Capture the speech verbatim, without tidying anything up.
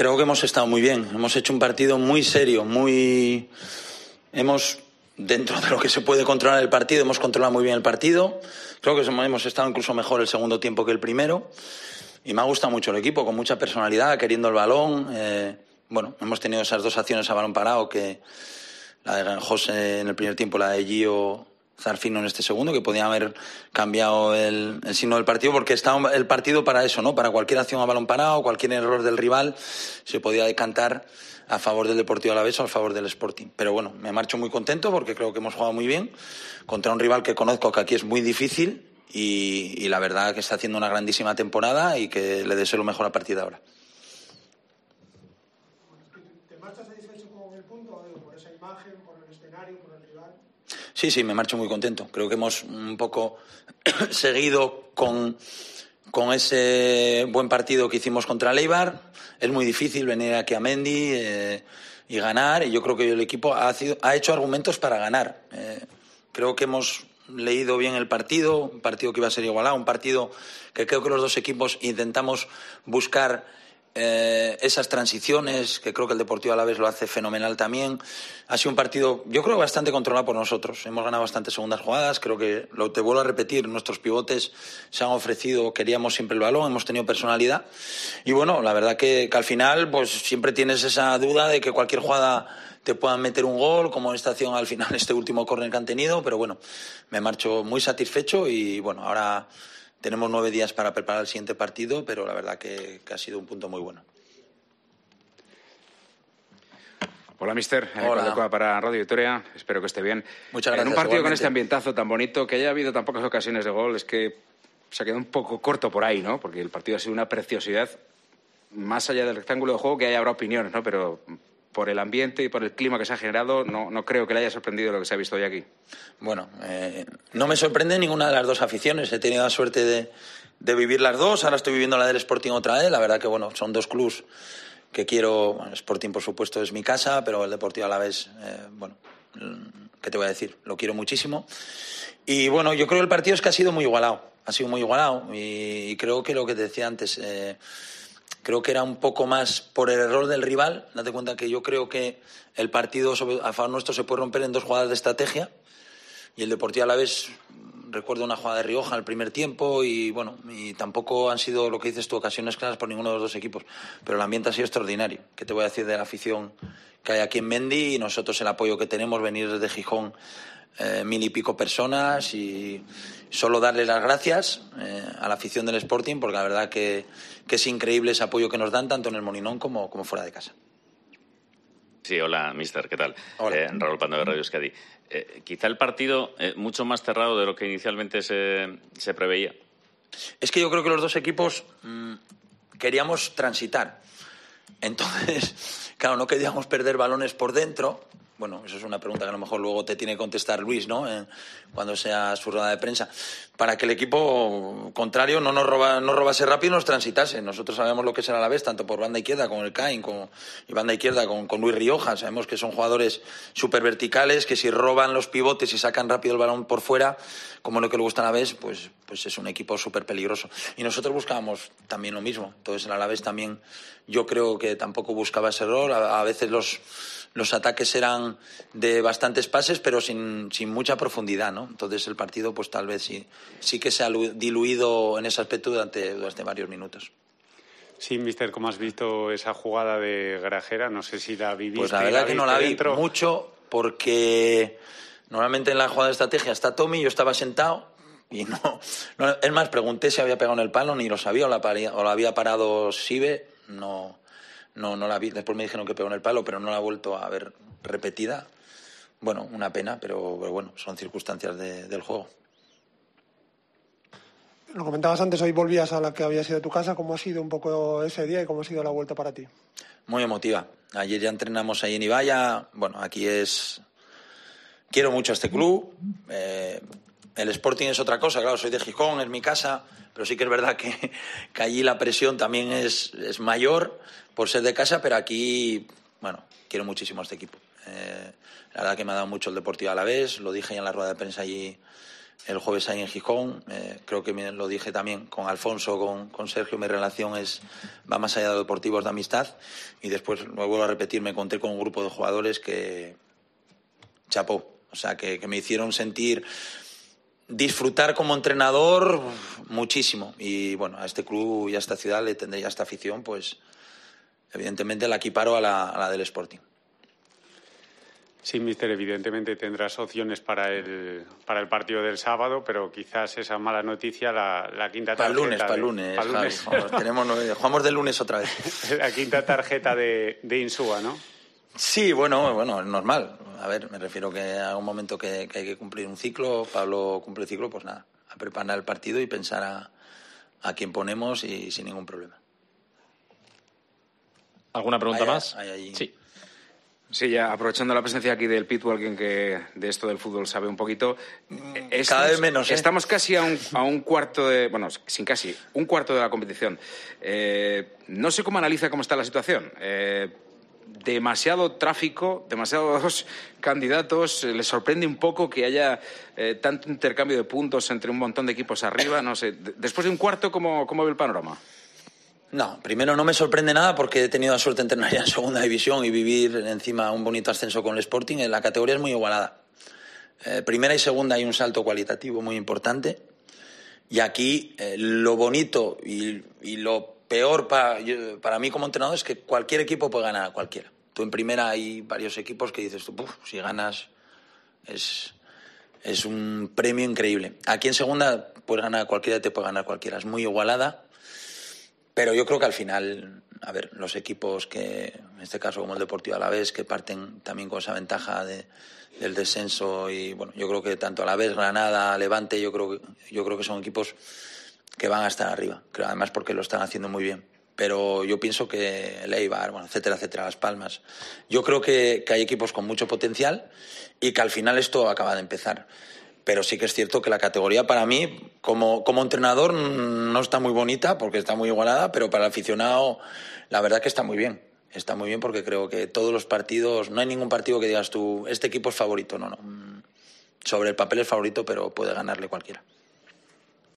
Creo que hemos estado muy bien. Hemos hecho un partido muy serio, muy... Hemos, dentro de lo que se puede controlar el partido, hemos controlado muy bien el partido. Creo que hemos estado incluso mejor el segundo tiempo que el primero. Y me ha gustado mucho el equipo, con mucha personalidad, queriendo el balón. Eh, bueno, hemos tenido esas dos acciones a balón parado, que la de José en el primer tiempo, la de Gio Zarfino en este segundo, que podían haber cambiado el, el signo del partido, porque está el partido para eso, ¿no? Para cualquier acción a balón parado, cualquier error del rival, se podía decantar a favor del Deportivo Alavés o a favor del Sporting. Pero bueno, me marcho muy contento porque creo que hemos jugado muy bien contra un rival que conozco, que aquí es muy difícil, y, y la verdad que está haciendo una grandísima temporada y que le deseo lo mejor a partir de ahora. ¿Te marchas satisfecho con el punto, por esa imagen, por el escenario, por el rival? Sí, sí, me marcho muy contento. Creo que hemos un poco seguido con, con ese buen partido que hicimos contra el Eibar. Es muy difícil venir aquí a Mendy eh, y ganar, y yo creo que el equipo ha, sido, ha hecho argumentos para ganar. Eh, creo que hemos leído bien el partido, un partido que iba a ser igualado, un partido que creo que los dos equipos intentamos buscar Eh, esas transiciones, que creo que el Deportivo Alavés lo hace fenomenal también. Ha sido un partido, yo creo, bastante controlado por nosotros. Hemos ganado bastantes segundas jugadas. Creo que, lo te vuelvo a repetir, nuestros pivotes se han ofrecido, queríamos siempre el balón, hemos tenido personalidad. Y bueno, la verdad que, que al final pues siempre tienes esa duda de que cualquier jugada te puedan meter un gol, como esta acción al final, este último córner que han tenido. Pero bueno, me marcho muy satisfecho y bueno, ahora tenemos nueve días para preparar el siguiente partido, pero la verdad que, que ha sido un punto muy bueno. Hola, mister. Hola. Eh, para Radio Vitoria. Espero que esté bien. Muchas gracias. En un partido igualmente. con este ambientazo tan bonito, que haya habido tan pocas ocasiones de gol, es que se ha quedado un poco corto por ahí, ¿no? Porque el partido ha sido una preciosidad. Más allá del rectángulo de juego, que haya habrá opiniones, ¿no? Pero por el ambiente y por el clima que se ha generado, no, no creo que le haya sorprendido lo que se ha visto hoy aquí. Bueno, eh, no me sorprende ninguna de las dos aficiones. He tenido la suerte de, de vivir las dos. Ahora estoy viviendo la del Sporting otra vez. La verdad que, bueno, son dos clubs que quiero. Bueno, Sporting, por supuesto, es mi casa, pero el Deportivo Alavés, eh, bueno, ¿qué te voy a decir? Lo quiero muchísimo. Y, bueno, yo creo que el partido es que ha sido muy igualado. Ha sido muy igualado. Y, y creo que lo que te decía antes... Eh, Creo que era un poco más por el error del rival. Date cuenta que yo creo que el partido sobre, a favor nuestro se puede romper en dos jugadas de estrategia. Y el Deportivo Alavés, recuerdo una jugada de Rioja al primer tiempo y bueno, y tampoco han sido, lo que dices tú, ocasiones claras por ninguno de los dos equipos. Pero el ambiente ha sido extraordinario. ¿Qué te voy a decir de la afición que hay aquí en Mendy? Y nosotros el apoyo que tenemos, venir desde Gijón, eh, mil y pico personas, y solo darle las gracias eh, a la afición del Sporting, porque la verdad que, que es increíble ese apoyo que nos dan tanto en el Molinón como, como fuera de casa. Sí, hola, mister, ¿qué tal? Hola. Eh, Raúl Pando de Radio Euskadi. Eh, quizá el partido eh, mucho más cerrado de lo que inicialmente se, se preveía. Es que yo creo que los dos equipos mmm, queríamos transitar. Entonces, claro, no queríamos perder balones por dentro. Bueno, eso es una pregunta que a lo mejor luego te tiene que contestar Luis, ¿no? Eh, cuando sea su rueda de prensa. Para que el equipo contrario no nos roba, no robase rápido y nos transitase. Nosotros sabemos lo que es el Alavés, tanto por banda izquierda con el Caín con, y banda izquierda con, con Luis Rioja. Sabemos que son jugadores súper verticales, que si roban los pivotes y sacan rápido el balón por fuera, como lo que le gusta al Alavés, pues, pues es un equipo súper peligroso. Y nosotros buscábamos también lo mismo. Entonces el Alavés también, yo creo que tampoco buscaba ese error. A, a veces los... Los ataques eran de bastantes pases, pero sin, sin mucha profundidad, ¿no? Entonces el partido, pues tal vez sí, sí que se ha diluido en ese aspecto durante, durante varios minutos. Sí, mister, ¿cómo has visto esa jugada de Grajera? No sé si la viviste. Pues la verdad la que no la vi dentro. mucho, porque normalmente en la jugada de estrategia está Tommy, yo estaba sentado y no, no... Es más, pregunté si había pegado en el palo, ni lo sabía, o la, o la había parado Sive, no... No, no la vi. Después me dijeron que pegó en el palo, pero no la he vuelto a ver repetida. Bueno, una pena, pero, pero bueno, son circunstancias de, del juego. Lo comentabas antes, hoy volvías a la que había sido tu casa. ¿Cómo ha sido un poco ese día y cómo ha sido la vuelta para ti? Muy emotiva. Ayer ya entrenamos ahí en Ibaya. Bueno, aquí es... Quiero mucho a este club. Eh, el Sporting es otra cosa, claro, soy de Gijón, es mi casa, pero sí que es verdad que, que allí la presión también es, es mayor por ser de casa, pero aquí, bueno, quiero muchísimo a este equipo. Eh, la verdad que me ha dado mucho el Deportivo Alavés, lo dije ya en la rueda de prensa allí el jueves ahí en Gijón. Eh, creo que me lo dije también con Alfonso, con, con Sergio, mi relación es va más allá de lo deportivo, es de amistad. Y después, lo vuelvo a repetir, me encontré con un grupo de jugadores que chapó, o sea, que, que me hicieron sentir, disfrutar como entrenador muchísimo. Y bueno, a este club y a esta ciudad le tendré, a esta afición, pues evidentemente la equiparo a la, a la del Sporting. Sí, míster, evidentemente tendrás opciones para el, para el partido del sábado, pero quizás esa mala noticia, la, la quinta tarjeta... Para el lunes, para el lunes. Para lunes. Javi, tenemos, jugamos del lunes otra vez. La quinta tarjeta de, de Insúa, ¿no? Sí, bueno, bueno, es normal. A ver, me refiero que a un momento que, que hay que cumplir un ciclo, Pablo cumple el ciclo, pues nada, a preparar el partido y pensar a, a quién ponemos y sin ningún problema. ¿Alguna pregunta hay, más? Hay, hay... Sí. Sí, ya aprovechando la presencia aquí del Pitbull, alguien que de esto del fútbol sabe un poquito. Estamos, Cada vez menos, ¿eh? Estamos casi a un, a un cuarto de... Bueno, sin casi, un cuarto de la competición. Eh, no sé cómo analiza cómo está la situación. Eh, demasiado tráfico, demasiados candidatos. ¿Le sorprende un poco que haya eh, tanto intercambio de puntos entre un montón de equipos arriba? No sé. Después de un cuarto, ¿cómo, cómo ve el panorama? No, primero no me sorprende nada porque he tenido la suerte de entrenar ya en segunda división y vivir encima un bonito ascenso con el Sporting. La categoría es muy igualada. Eh, primera y segunda hay un salto cualitativo muy importante y aquí eh, lo bonito y, y lo peor para, yo, para mí como entrenador es que cualquier equipo puede ganar a cualquiera. Tú en primera hay varios equipos que dices tú, puf, si ganas es, es un premio increíble. Aquí en segunda puedes ganar a cualquiera, te puede ganar cualquiera. Es muy igualada. Pero yo creo que al final, a ver, los equipos que, en este caso como el Deportivo Alavés, que parten también con esa ventaja de, del descenso y, bueno, yo creo que tanto Alavés, Granada, Levante, yo creo que, yo creo que son equipos que van a estar arriba, creo, además porque lo están haciendo muy bien. Pero yo pienso que el Eibar, bueno, etcétera, etcétera, Las Palmas. Yo creo que, que hay equipos con mucho potencial y que al final esto acaba de empezar. Pero sí que es cierto que la categoría para mí, como, como entrenador, no está muy bonita porque está muy igualada, pero para el aficionado la verdad que está muy bien. Está muy bien porque creo que todos los partidos, no hay ningún partido que digas tú, este equipo es favorito, no, no. Sobre el papel es favorito, pero puede ganarle cualquiera.